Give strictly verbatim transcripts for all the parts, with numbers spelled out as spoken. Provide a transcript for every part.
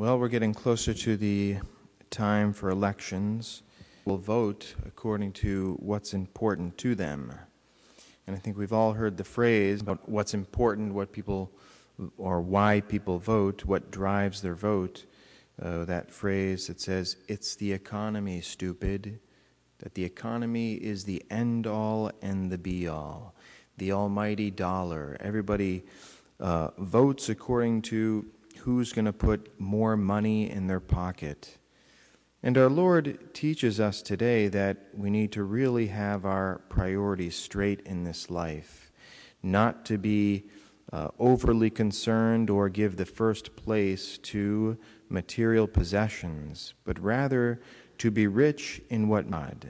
Well, we're getting closer to the time for elections. We'll vote according to what's important to them. And I think we've all heard the phrase about what's important, what people, or why people vote, what drives their vote. Uh, that phrase that says, "It's the economy, stupid." That the economy is the end-all and the be-all. The almighty dollar. Everybody uh, votes according to who's going to put more money in their pocket. And our Lord teaches us today that we need to really have our priorities straight in this life, not to be uh, overly concerned or give the first place to material possessions, but rather to be rich in what God.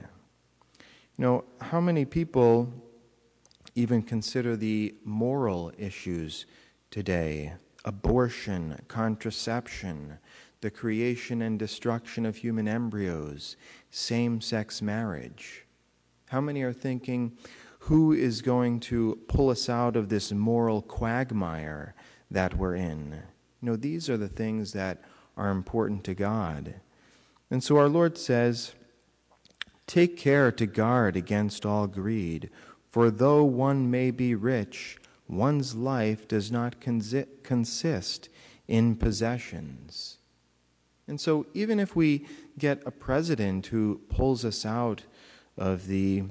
You know, how many people even consider the moral issues today? Abortion, contraception, the creation and destruction of human embryos, same-sex marriage. How many are thinking, who is going to pull us out of this moral quagmire that we're in? You know, these are the things that are important to God. And so our Lord says, "Take care to guard against all greed, for though one may be rich, one's life does not consi- consist in possessions." And so even if we get a president who pulls us out of the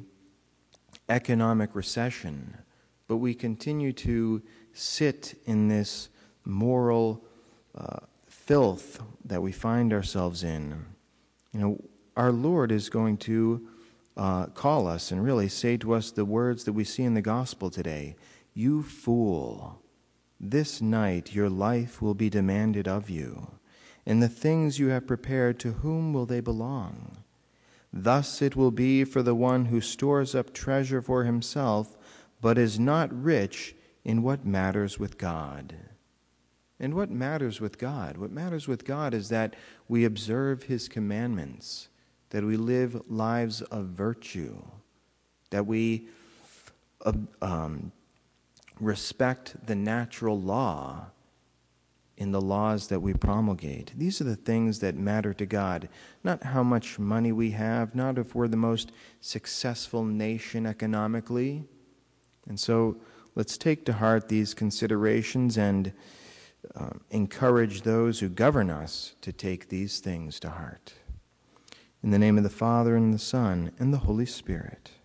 economic recession, but we continue to sit in this moral uh, filth that we find ourselves in, you know, our Lord is going to uh, call us and really say to us the words that we see in the gospel today. "You fool, this night your life will be demanded of you, and the things you have prepared, to whom will they belong? Thus it will be for the one who stores up treasure for himself, but is not rich in what matters with God." And what matters with God? What matters with God is that we observe His commandments, that we live lives of virtue, that we uh, um, respect the natural law in the laws that we promulgate. These are the things that matter to God, not how much money we have, not if we're the most successful nation economically. And so let's take to heart these considerations and um, encourage those who govern us to take these things to heart. In the name of the Father, and the Son, and the Holy Spirit.